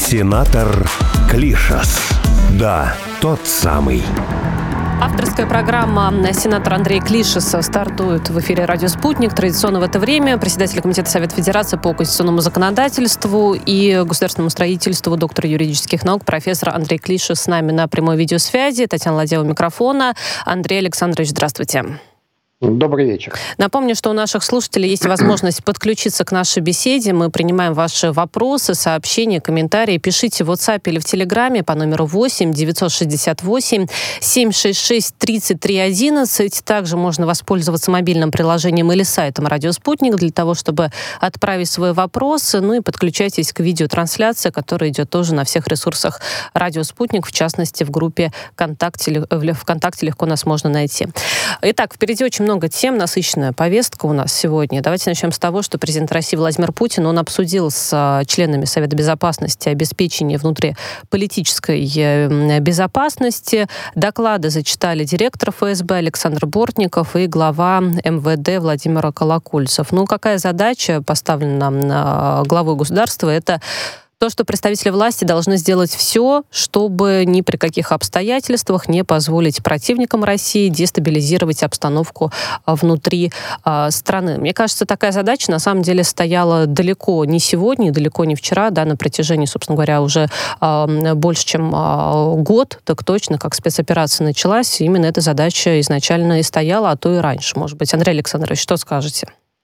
Сенатор Клишас. Да, тот самый. Авторская программа сенатора Андрея Клишаса стартует в эфире «Радио Спутник». Традиционно в это время председатель Комитета Совета Федерации по конституционному законодательству и государственному строительству, доктор юридических наук, профессор Андрей Клишас с нами на прямой видеосвязи. Татьяна Ладева у микрофона. Андрей Александрович, здравствуйте. Добрый вечер. Напомню, что у наших слушателей есть возможность подключиться к нашей беседе. Мы принимаем ваши вопросы, сообщения, комментарии. Пишите в WhatsApp или в Телеграме по номеру 8 968 766 33 11. Также можно воспользоваться мобильным приложением или сайтом «Радио Спутник» для того, чтобы отправить свой вопрос. Ну и подключайтесь к видеотрансляции, которая идет тоже на всех ресурсах «Радио Спутник», в частности, в группе ВКонтакте легко нас можно найти. Итак, впереди очень много тем, насыщенная повестка у нас сегодня. Давайте начнем с того, что президент России Владимир Путин, он обсудил с членами Совета Безопасности обеспечение внутриполитической безопасности. Доклады зачитали директор ФСБ Александр Бортников и глава МВД Владимир Колокольцев. Ну, какая задача поставлена главой государства? Это то, что представители власти должны сделать все, чтобы ни при каких обстоятельствах не позволить противникам России дестабилизировать обстановку внутри страны. Мне кажется, такая задача на самом деле стояла далеко не сегодня, далеко не вчера, да, на протяжении, собственно говоря, уже больше, чем год, так точно, как спецоперация началась. Именно эта задача изначально и стояла, а то и раньше, может быть. Андрей Александрович, что скажете?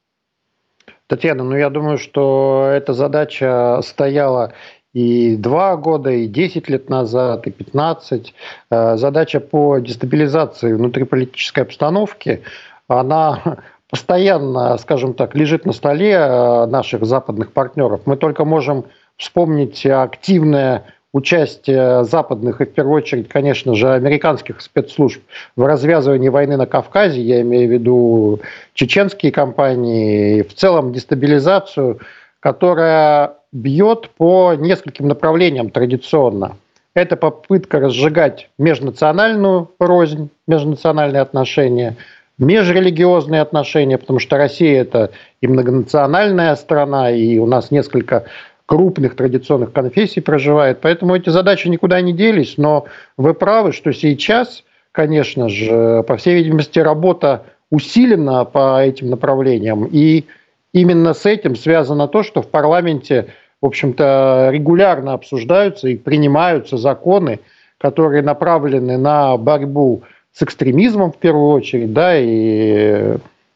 Татьяна, я думаю, что эта задача стояла и 2 года, и 10 лет назад, и 15. Задача по дестабилизации внутриполитической обстановки, она постоянно, скажем так, лежит на столе наших западных партнеров. Мы только можем вспомнить активное участие западных и, в первую очередь, конечно же, американских спецслужб в развязывании войны на Кавказе, я имею в виду чеченские кампании, и в целом дестабилизацию, которая бьет по нескольким направлениям традиционно. Это попытка разжигать межнациональную рознь, межнациональные отношения, межрелигиозные отношения, потому что Россия – это и многонациональная страна, и у нас несколько крупных традиционных конфессий проживает. Поэтому эти задачи никуда не делись. Но вы правы, что сейчас, конечно же, по всей видимости, работа усилена по этим направлениям. И именно с этим связано то, что в парламенте, в общем-то, регулярно обсуждаются и принимаются законы, которые направлены на борьбу с экстремизмом в первую очередь, да, и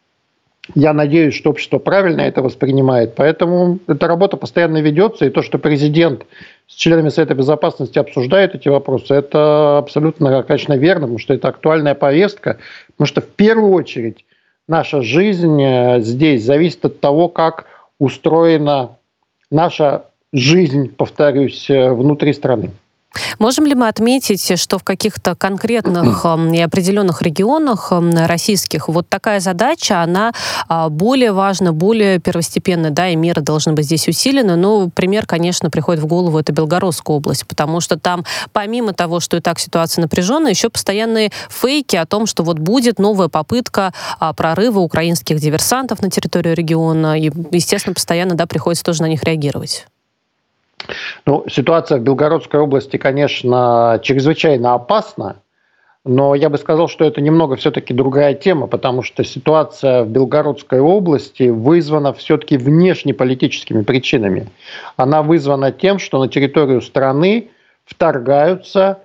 я надеюсь, что общество правильно это воспринимает. Поэтому эта работа постоянно ведется. И то, что президент с членами Совета Безопасности обсуждает эти вопросы, это абсолютно, конечно, верно, потому что это актуальная повестка. Потому что в первую очередь наша жизнь здесь зависит от того, как устроена наша жизнь, повторюсь, внутри страны. Можем ли мы отметить, что в каких-то конкретных и определенных регионах российских вот такая задача, она более важна, более первостепенная, да, и меры должны быть здесь усилены? Но пример, конечно, приходит в голову, это Белгородская область, потому что там, помимо того, что и так ситуация напряженная, еще постоянные фейки о том, что вот будет новая попытка прорыва украинских диверсантов на территорию региона, и, естественно, постоянно, да, приходится тоже на них реагировать. Ситуация в Белгородской области, конечно, чрезвычайно опасна, но я бы сказал, что это немного все-таки другая тема, потому что ситуация в Белгородской области вызвана все-таки внешнеполитическими причинами. Она вызвана тем, что на территорию страны вторгаются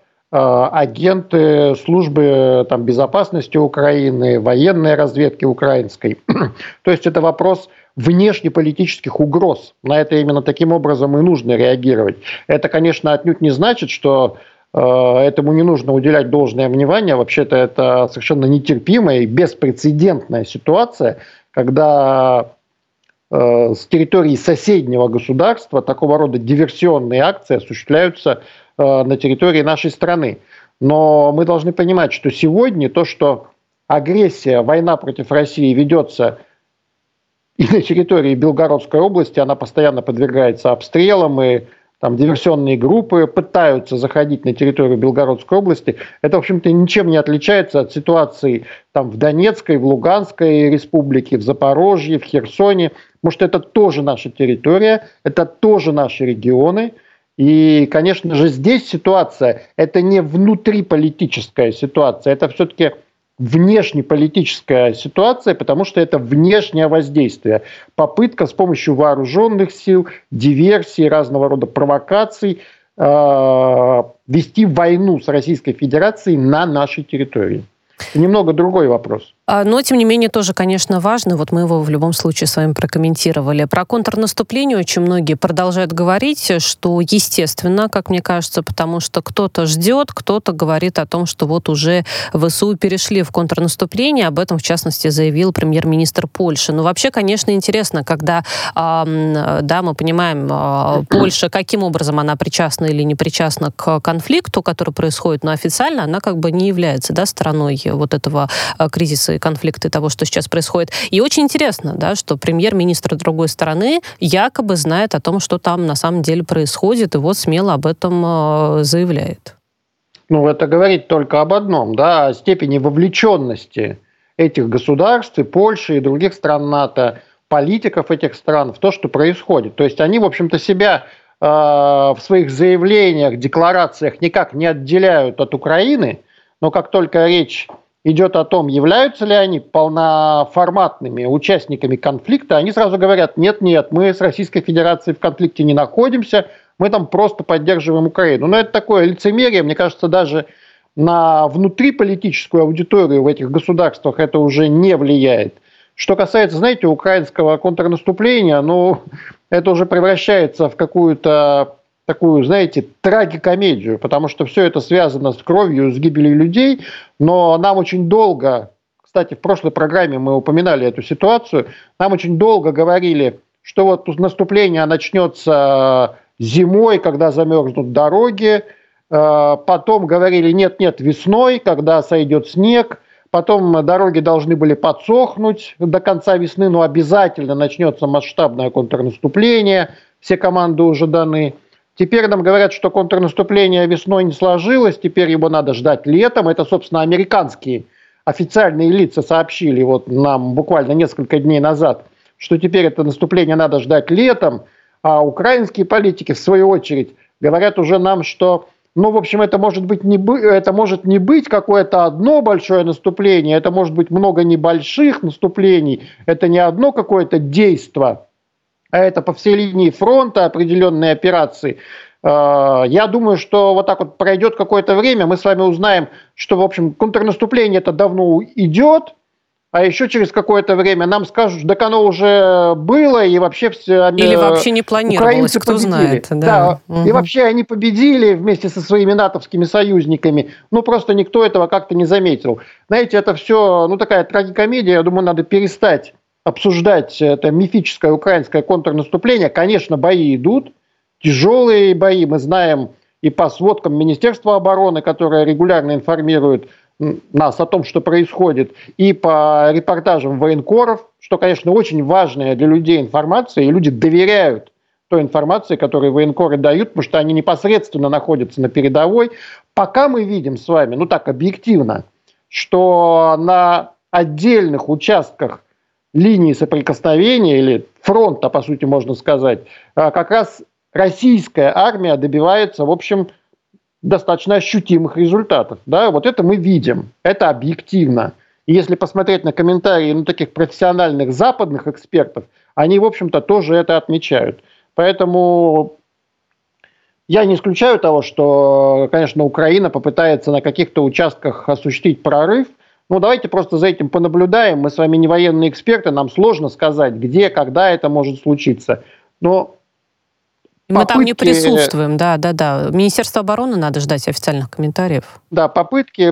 агенты службы безопасности Украины, военной разведки украинской. То есть это вопрос внешнеполитических угроз. На это именно таким образом и нужно реагировать. Это, конечно, отнюдь не значит, что этому не нужно уделять должное внимание. Вообще-то это совершенно нетерпимая и беспрецедентная ситуация, когда с территории соседнего государства такого рода диверсионные акции осуществляются на территории нашей страны. Но мы должны понимать, что сегодня то, что агрессия, война против России ведется и на территории Белгородской области, она постоянно подвергается обстрелам, и там диверсионные группы пытаются заходить на территорию Белгородской области. Это, в общем-то, ничем не отличается от ситуации там, в Донецкой, в Луганской республике, в Запорожье, в Херсоне, потому что это тоже наша территория, это тоже наши регионы. И, конечно же, здесь ситуация – это не внутриполитическая ситуация, это все-таки внешнеполитическая ситуация, потому что это внешнее воздействие. Попытка с помощью вооруженных сил, диверсий, разного рода провокаций вести войну с Российской Федерацией на нашей территории. Немного другой вопрос. Но, тем не менее, тоже, конечно, важно, вот мы его в любом случае с вами прокомментировали. Про контрнаступление очень многие продолжают говорить, что естественно, как мне кажется, потому что кто-то ждет, кто-то говорит о том, что вот уже ВСУ перешли в контрнаступление. Об этом, в частности, заявил премьер-министр Польши. Но вообще, конечно, интересно, когда, да, мы понимаем, Польша, каким образом она причастна или не причастна к конфликту, который происходит, но официально она как бы не является, да, стороной вот этого кризиса и конфликты того, что сейчас происходит. И очень интересно, да, что премьер-министр другой стороны якобы знает о том, что там на самом деле происходит, и вот смело об этом заявляет. Ну, это говорит только об одном, да, о степени вовлеченности этих государств, и Польши, и других стран НАТО, политиков этих стран в то, что происходит. То есть они, в общем-то, себя в своих заявлениях, декларациях никак не отделяют от Украины, но как только речь идет о том, являются ли они полноформатными участниками конфликта, они сразу говорят: нет-нет, мы с Российской Федерацией в конфликте не находимся, мы там просто поддерживаем Украину. Но это такое лицемерие, мне кажется, даже на внутриполитическую аудиторию в этих государствах это уже не влияет. Что касается, знаете, украинского контрнаступления, ну, это уже превращается в какую-то такую, знаете, трагикомедию, потому что все это связано с кровью, с гибелью людей, но нам очень долго, кстати, в прошлой программе мы упоминали эту ситуацию, нам очень долго говорили, что вот наступление начнется зимой, когда замерзнут дороги, потом говорили нет-нет, весной, когда сойдет снег, потом дороги должны были подсохнуть до конца весны, но обязательно начнется масштабное контрнаступление, все команды уже даны. Теперь нам говорят, что контрнаступление весной не сложилось, теперь его надо ждать летом. Это, собственно, американские официальные лица сообщили вот нам буквально несколько дней назад, что теперь это наступление надо ждать летом, а украинские политики, в свою очередь, говорят уже нам, что, ну, в общем, это может не быть какое-то одно большое наступление, это может быть много небольших наступлений, это не одно какое-то действо, а это по всей линии фронта определенные операции. Я думаю, что вот так вот пройдет какое-то время, мы с вами узнаем, что, в общем, контрнаступление это давно идет, а еще через какое-то время нам скажут, так оно уже было, и вообще все... Или вообще не планировалось, кто победили. Знает. Да. И вообще они победили вместе со своими натовскими союзниками, ну просто никто этого как-то не заметил. Знаете, это все, ну такая трагикомедия, я думаю, надо перестать обсуждать это мифическое украинское контрнаступление. Конечно, бои идут, тяжелые бои, мы знаем и по сводкам Министерства обороны, которое регулярно информирует нас о том, что происходит, и по репортажам военкоров, что, конечно, очень важная для людей информация, и люди доверяют той информации, которую военкоры дают, потому что они непосредственно находятся на передовой. Пока мы видим с вами, ну так объективно, что на отдельных участках линии соприкосновения или фронта, по сути, можно сказать, как раз российская армия добивается, в общем, достаточно ощутимых результатов. Да? Вот это мы видим, это объективно. И если посмотреть на комментарии таких профессиональных западных экспертов, они, в общем-то, тоже это отмечают. Поэтому я не исключаю того, что, конечно, Украина попытается на каких-то участках осуществить прорыв. Ну, давайте просто за этим понаблюдаем. Мы с вами не военные эксперты, нам сложно сказать, где, когда это может случиться. Но мы там не присутствуем, да. Министерство обороны надо ждать официальных комментариев. Да, попытки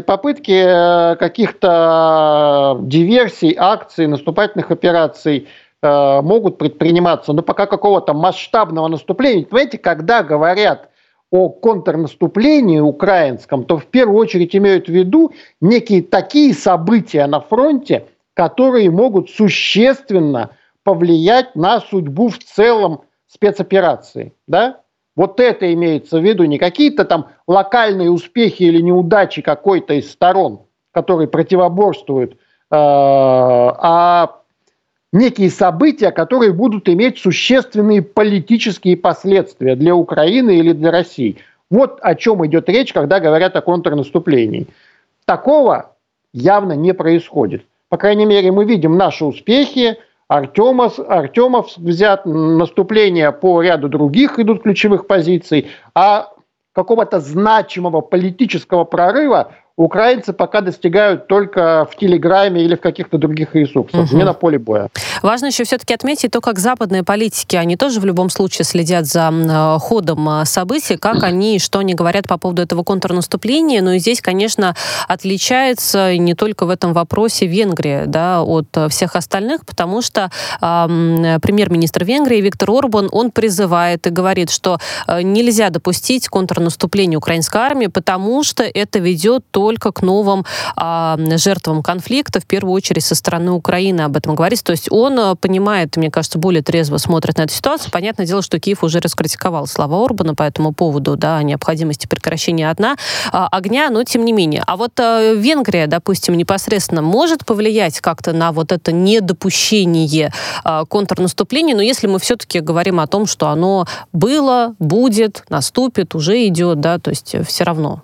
каких-то диверсий, акций, наступательных операций могут предприниматься, но пока какого-то масштабного наступления. Понимаете, когда говорят о контрнаступлении украинском, то в первую очередь имеют в виду некие такие события на фронте, которые могут существенно повлиять на судьбу в целом спецоперации. Да? Вот это имеется в виду, не какие-то там локальные успехи или неудачи какой-то из сторон, которые противоборствуют, а некие события, которые будут иметь существенные политические последствия для Украины или для России. Вот о чем идет речь, когда говорят о контрнаступлении. Такого явно не происходит. По крайней мере, мы видим наши успехи. Артемов взят, наступления по ряду других идут ключевых позиций, а какого-то значимого политического прорыва украинцы пока достигают только в Телеграме или в каких-то других ресурсах, не на поле боя. Важно еще все-таки отметить то, как западные политики, они тоже в любом случае следят за ходом событий, как они, что они говорят по поводу этого контрнаступления. Но и здесь, конечно, отличается не только в этом вопросе Венгрия, да, от всех остальных, потому что премьер-министр Венгрии Виктор Орбан, он призывает и говорит, что нельзя допустить контрнаступление украинской армии, потому что это ведет только к новым жертвам конфликта, в первую очередь со стороны Украины об этом говорится. То есть он понимает, мне кажется, более трезво смотрит на эту ситуацию. Понятное дело, что Киев уже раскритиковал слова Орбана по этому поводу, да, о необходимости прекращения огня, но тем не менее. А вот Венгрия, допустим, непосредственно может повлиять как-то на вот это недопущение контрнаступления, но если мы все-таки говорим о том, что оно было, будет, наступит, уже идет, да, то есть все равно.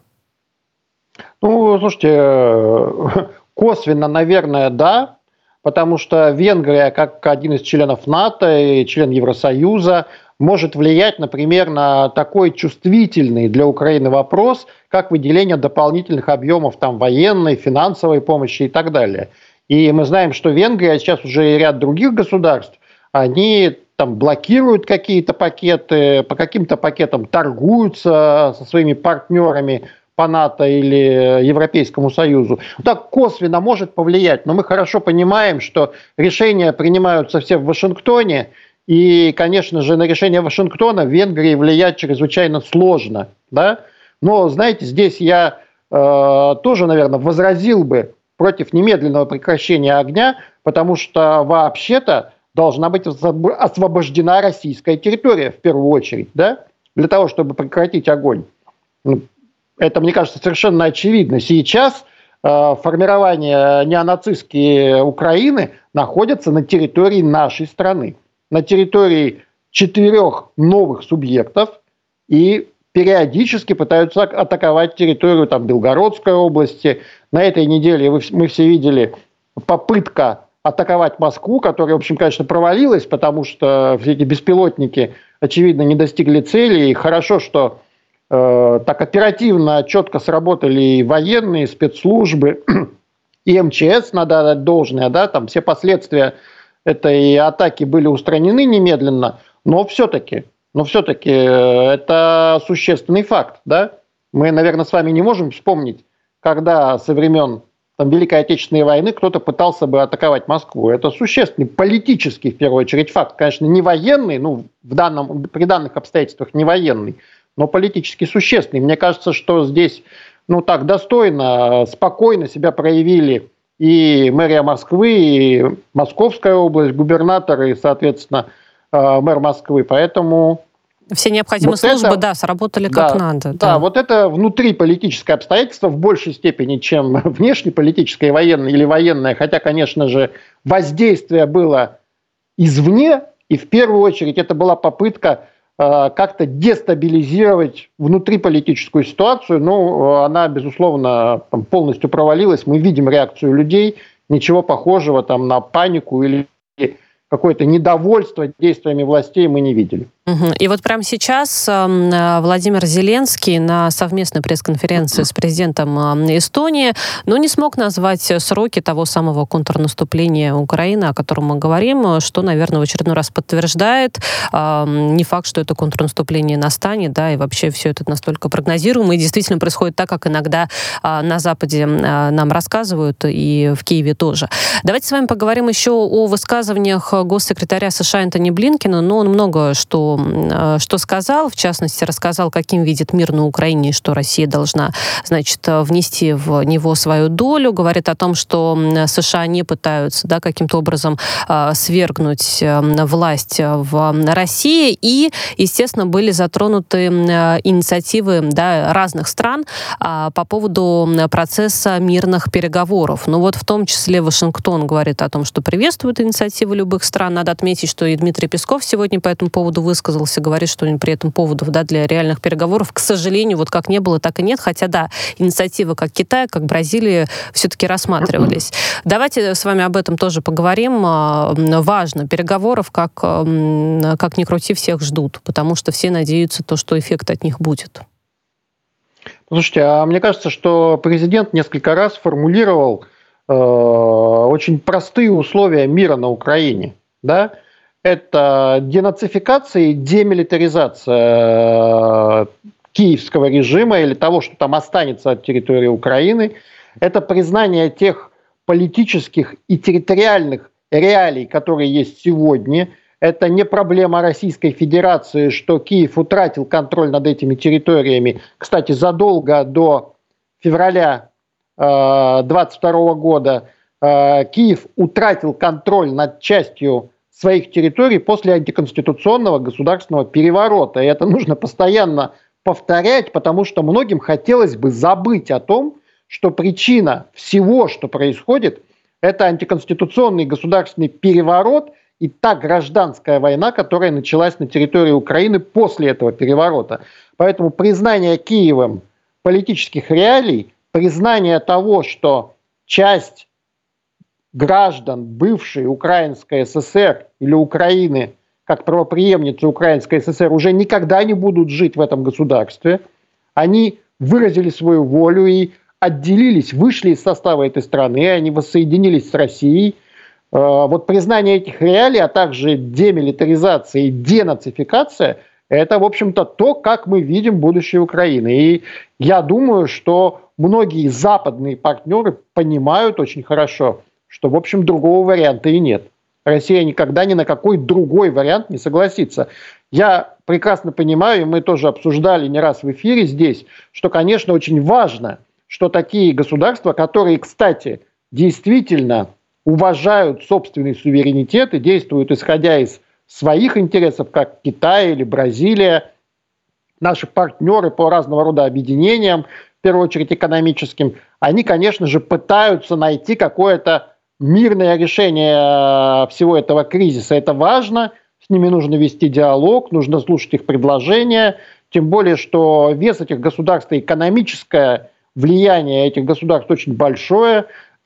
Ну, слушайте, косвенно, наверное, да, потому что Венгрия, как один из членов НАТО и член Евросоюза, может влиять, например, на такой чувствительный для Украины вопрос, как выделение дополнительных объемов там, военной, финансовой помощи и так далее. И мы знаем, что Венгрия, сейчас уже и ряд других государств, они там блокируют какие-то пакеты, по каким-то пакетам торгуются со своими партнерами по НАТО или Европейскому Союзу. Так косвенно может повлиять, но мы хорошо понимаем, что решения принимаются все в Вашингтоне, и, конечно же, на решение Вашингтона в Венгрии влиять чрезвычайно сложно. Да? Но, знаете, здесь я тоже, наверное, возразил бы против немедленного прекращения огня, потому что вообще-то должна быть освобождена российская территория в первую очередь, да? Для того, чтобы прекратить огонь. Это, мне кажется, совершенно очевидно. Сейчас формирование неонацистской Украины находится на территории нашей страны, на территории 4 новых субъектов и периодически пытаются атаковать территорию там, Белгородской области. На этой неделе мы все видели попытка атаковать Москву, которая, в общем, конечно, провалилась, потому что все эти беспилотники, очевидно, не достигли цели. И хорошо, что так оперативно, четко сработали и военные, и спецслужбы, и МЧС, надо отдать должное, да, там все последствия этой атаки были устранены немедленно, но все-таки это существенный факт, да. Мы, наверное, с вами не можем вспомнить, когда со времен там, Великой Отечественной войны кто-то пытался бы атаковать Москву. Это существенный политический, в первую очередь, факт. Конечно, не военный, ну, при данных обстоятельствах не военный, но политически существенный. Мне кажется, что здесь ну, так достойно, спокойно себя проявили и мэрия Москвы, и Московская область, губернатор и, соответственно, мэр Москвы. Поэтому все необходимые вот службы, это, сработали как надо. Да, вот это внутриполитическое обстоятельство в большей степени, чем внешнеполитическое или военное, хотя, конечно же, воздействие было извне, и в первую очередь это была попытка как-то дестабилизировать внутриполитическую ситуацию, но она, безусловно, там, полностью провалилась. Мы видим реакцию людей, ничего похожего там, на панику или какое-то недовольство действиями властей мы не видели. И вот прямо сейчас Владимир Зеленский на совместной пресс-конференции с президентом Эстонии, не смог назвать сроки того самого контрнаступления Украины, о котором мы говорим, что, наверное, в очередной раз подтверждает не факт, что это контрнаступление настанет, да, и вообще все это настолько прогнозируемо, и действительно происходит так, как иногда на Западе нам рассказывают, и в Киеве тоже. Давайте с вами поговорим еще о высказываниях госсекретаря США Энтони Блинкена, но он много что что сказал. В частности, рассказал, каким видит мир на Украине и что Россия должна, значит, внести в него свою долю. Говорит о том, что США не пытаются, да, каким-то образом свергнуть власть в России. И, естественно, были затронуты инициативы, да, разных стран по поводу процесса мирных переговоров. Ну вот в том числе Вашингтон говорит о том, что приветствует инициативы любых стран. Надо отметить, что и Дмитрий Песков сегодня по этому поводу высказался, говорит, что при этом поводов, да, для реальных переговоров, к сожалению, вот как не было, так и нет. Хотя, да, инициативы как Китая, как Бразилия все-таки рассматривались. Давайте с вами об этом тоже поговорим. Важно. Переговоров, как ни крути, всех ждут, потому что все надеются, что эффект от них будет. Слушайте, а мне кажется, что президент несколько раз формулировал очень простые условия мира на Украине. Да? Это денацификация и демилитаризация киевского режима или того, что там останется от территории Украины. Это признание тех политических и территориальных реалий, которые есть сегодня. Это не проблема Российской Федерации, что Киев утратил контроль над этими территориями. Кстати, задолго до февраля 2022 года Киев утратил контроль над частью своих территорий после антиконституционного государственного переворота. И это нужно постоянно повторять, потому что многим хотелось бы забыть о том, что причина всего, что происходит, это антиконституционный государственный переворот и та гражданская война, которая началась на территории Украины после этого переворота. Поэтому признание Киевом политических реалий, признание того, что часть граждан бывшей Украинской ССР или Украины, как правопреемницы Украинской ССР, уже никогда не будут жить в этом государстве. Они выразили свою волю и отделились, вышли из состава этой страны, они воссоединились с Россией. Вот признание этих реалий, а также демилитаризация и денацификация – это, в общем-то, то, как мы видим будущее Украины. И я думаю, что многие западные партнеры понимают очень хорошо, что, в общем, другого варианта и нет. Россия никогда ни на какой другой вариант не согласится. Я прекрасно понимаю, и мы тоже обсуждали не раз в эфире здесь, что, конечно, очень важно, что такие государства, которые, кстати, действительно уважают собственный суверенитет и действуют исходя из своих интересов, как Китай или Бразилия, наши партнеры по разного рода объединениям, в первую очередь экономическим, они, конечно же, пытаются найти какое-то мирное решение всего этого кризиса. Это важно, с ними нужно вести диалог, нужно слушать их предложения, тем более, что вес этих государств, экономическое влияние этих государств очень большое.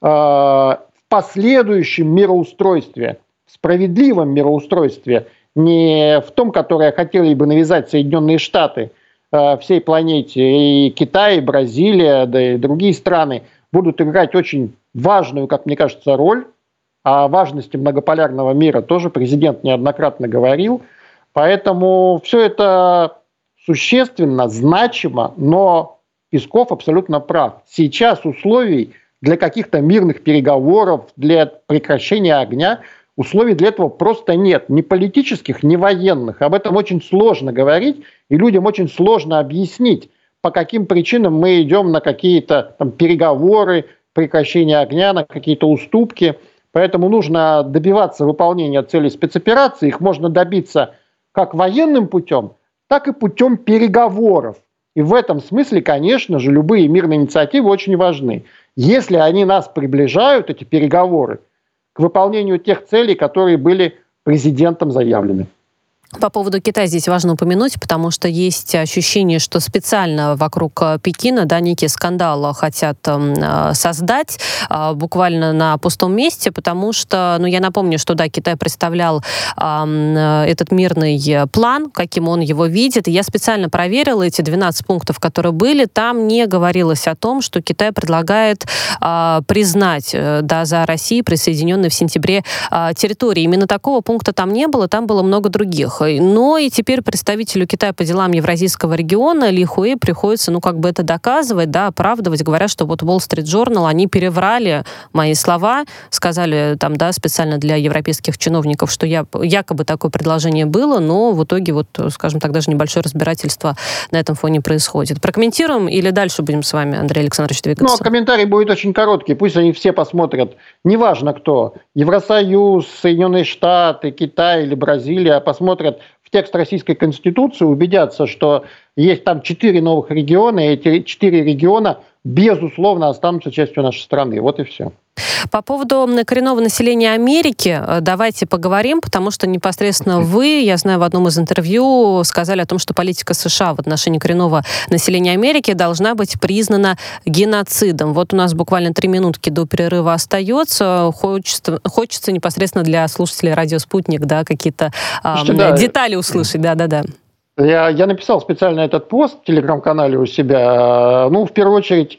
В последующем мироустройстве, в справедливом мироустройстве, не в том, которое хотели бы навязать Соединенные Штаты всей планете, и Китай, и Бразилия, да и другие страны будут играть очень важную, как мне кажется, роль. О важности многополярного мира тоже президент неоднократно говорил. Поэтому все это существенно, значимо, но Песков абсолютно прав. Сейчас условий для каких-то мирных переговоров, для прекращения огня, условий для этого просто нет. Ни политических, ни военных. Об этом очень сложно говорить, и людям очень сложно объяснить, по каким причинам мы идем на какие-то там переговоры, прекращение огня, на какие-то уступки. Поэтому нужно добиваться выполнения целей спецоперации. Их можно добиться как военным путем, так и путем переговоров. И в этом смысле, конечно же, любые мирные инициативы очень важны. Если они нас приближают, эти переговоры, к выполнению тех целей, которые были президентом заявлены. По поводу Китая здесь важно упомянуть, потому что есть ощущение, что специально вокруг Пекина, да, некий скандал хотят создать буквально на пустом месте, потому что, я напомню, что, да, Китай представлял этот мирный план, каким он его видит. И я специально проверила эти 12 пунктов, которые были. Там не говорилось о том, что Китай предлагает признать, да, за Россией присоединенные в сентябре территории. Именно такого пункта там не было, там было много других. Но и теперь представителю Китая по делам Евразийского региона Ли Хуэй приходится, это доказывать, оправдывать. Говорят, что вот Wall Street Journal, они переврали мои слова, сказали специально для европейских чиновников, что якобы такое предложение было, но в итоге, скажем так, даже небольшое разбирательство на этом фоне происходит. Прокомментируем или дальше будем с вами, Андрей Александрович, двигаться? Комментарий будет очень короткий. Пусть они все посмотрят. Неважно кто. Евросоюз, Соединенные Штаты, Китай или Бразилия посмотрят в текст Российской Конституции, убедятся, что есть там 4 новых региона, и эти 4 региона, безусловно, останутся частью нашей страны. Вот и все. По поводу коренного населения Америки давайте поговорим, потому что непосредственно вы, я знаю, в одном из интервью сказали о том, что политика США в отношении коренного населения Америки должна быть признана геноцидом. Вот у нас буквально 3 минутки до перерыва остается. Хочется непосредственно для слушателей «Радио Спутник» какие-то детали услышать. Да. Я написал специально этот пост в телеграм-канале у себя. В первую очередь,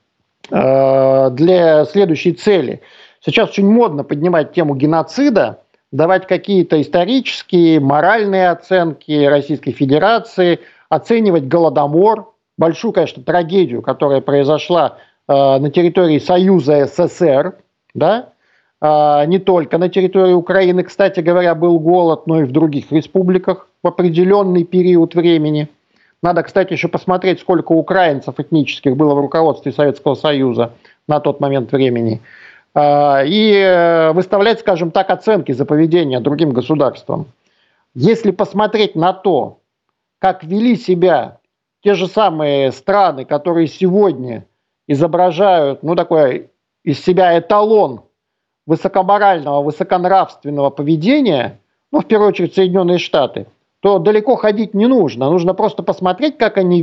для следующей цели. Сейчас очень модно поднимать тему геноцида, давать какие-то исторические, моральные оценки Российской Федерации, оценивать Голодомор, большую, конечно, трагедию, которая произошла на территории Союза СССР, не только на территории Украины, кстати говоря, был голод, но и в других республиках в определенный период времени. Надо, кстати, еще посмотреть, сколько украинцев этнических было в руководстве Советского Союза на тот момент времени. И выставлять, скажем так, оценки за поведение другим государствам. Если посмотреть на то, как вели себя те же самые страны, которые сегодня изображают, такой из себя эталон высокоморального, высоконравственного поведения, в первую очередь Соединенные Штаты, то далеко ходить не нужно. Нужно просто посмотреть, как они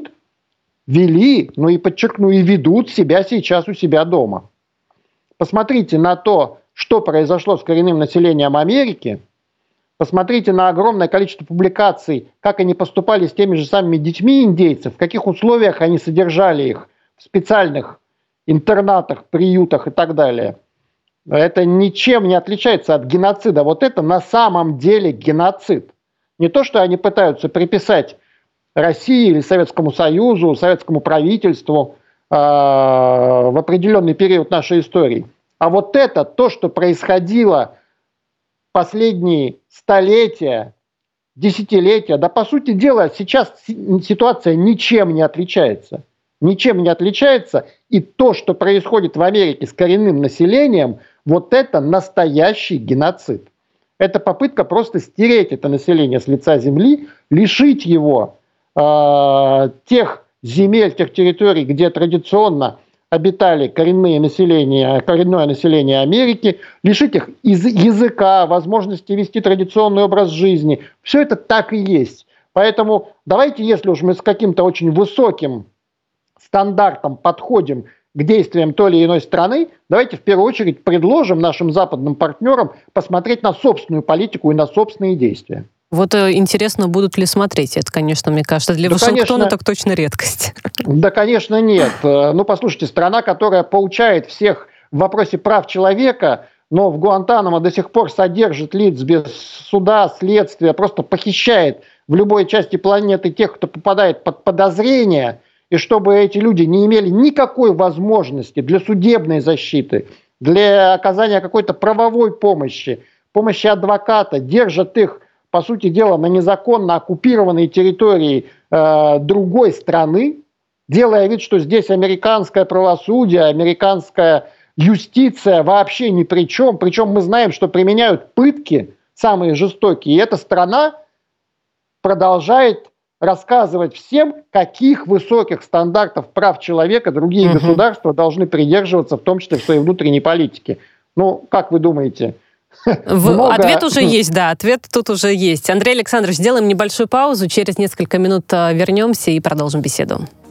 вели, и подчеркну, и ведут себя сейчас у себя дома. Посмотрите на то, что произошло с коренным населением Америки. Посмотрите на огромное количество публикаций, как они поступали с теми же самыми детьми индейцев, в каких условиях они содержали их в специальных интернатах, приютах и так далее. Это ничем не отличается от геноцида. Вот это на самом деле геноцид. Не то, что они пытаются приписать России или Советскому Союзу, советскому правительству в определенный период нашей истории. А вот это то, что происходило последние столетия, десятилетия. По сути дела, сейчас ситуация ничем не отличается. Ничем не отличается. И то, что происходит в Америке с коренным населением, вот это настоящий геноцид. Это попытка просто стереть это население с лица земли, лишить его тех земель, тех территорий, где традиционно обитали коренное население Америки, лишить их языка, возможности вести традиционный образ жизни. Все это так и есть. Поэтому давайте, если уж мы с каким-то очень высоким стандартом подходим к действиям той или иной страны, давайте в первую очередь предложим нашим западным партнерам посмотреть на собственную политику и на собственные действия. Вот интересно, будут ли смотреть. Это, конечно, мне кажется, для Вашингтона так точно редкость. Да, конечно, нет. Послушайте, страна, которая поучает всех в вопросе прав человека, но в Гуантанамо до сих пор содержит лиц без суда, следствия, просто похищает в любой части планеты тех, кто попадает под подозрение, и чтобы эти люди не имели никакой возможности для судебной защиты, для оказания какой-то правовой помощи адвоката, держат их, по сути дела, на незаконно оккупированной территории другой страны, делая вид, что здесь американское правосудие, американская юстиция вообще ни при чем. Причем мы знаем, что применяют пытки самые жестокие. И эта страна продолжает рассказывать всем, каких высоких стандартов прав человека другие государства должны придерживаться, в том числе в своей внутренней политике. Как вы думаете? Ответ уже есть, да, ответ тут уже есть. Андрей Александрович, сделаем небольшую паузу, через несколько минут вернемся и продолжим беседу.